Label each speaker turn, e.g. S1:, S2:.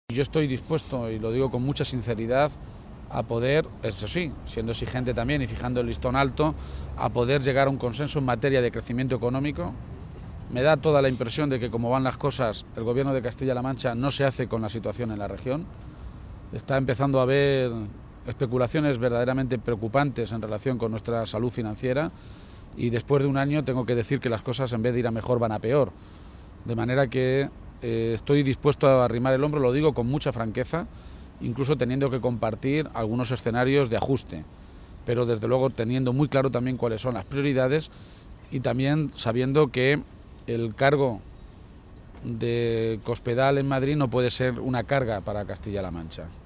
S1: Yo estoy dispuesto, y lo digo con mucha sinceridad, a poder, eso sí, siendo exigente también y fijando el listón alto, a poder llegar a un consenso en materia de crecimiento económico. Me da toda la impresión de que, como van las cosas, el Gobierno de Castilla-La Mancha no se hace con la situación en la región. Está empezando a haber especulaciones verdaderamente preocupantes en relación con nuestra salud financiera, y después de un año tengo que decir que las cosas, en vez de ir a mejor, van a peor. De manera que estoy dispuesto a arrimar el hombro, lo digo con mucha franqueza, incluso teniendo que compartir algunos escenarios de ajuste, pero desde luego teniendo muy claro también cuáles son las prioridades, y también sabiendo que el cargo de Cospedal en Madrid no puede ser una carga para Castilla-La Mancha.